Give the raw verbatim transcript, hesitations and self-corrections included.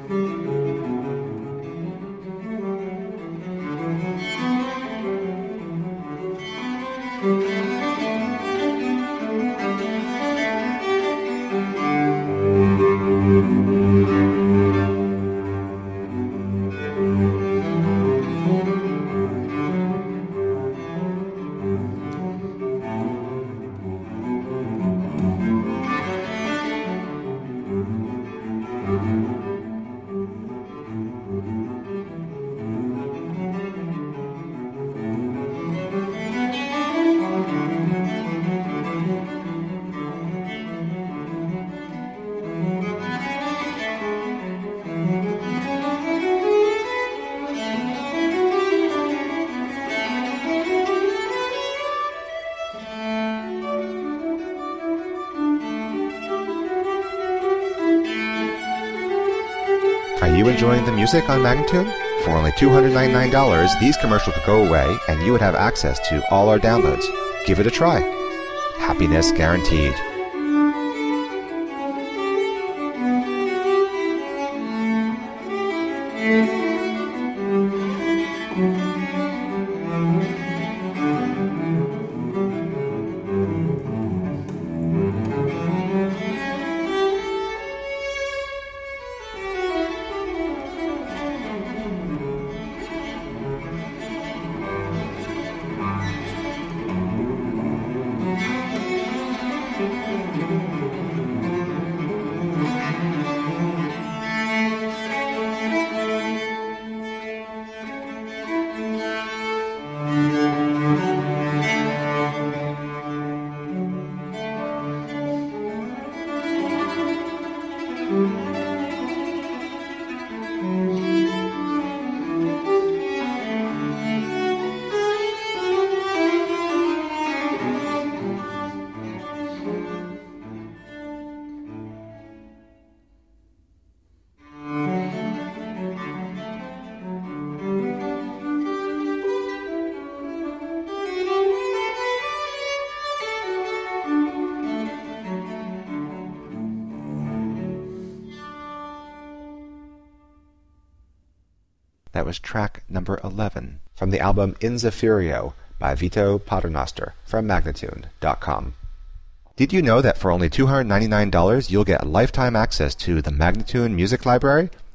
Are you enjoying the music on Magnatune? For only two hundred ninety-nine dollars, these commercials would go away and you would have access to all our downloads. Give it a try. Happiness guaranteed. That was track number eleven from the album In Zephyrio by Vito Paternoster from Magnatune dot com. Did you know that for only two hundred ninety-nine dollars you'll get lifetime access to the Magnatune Music Library?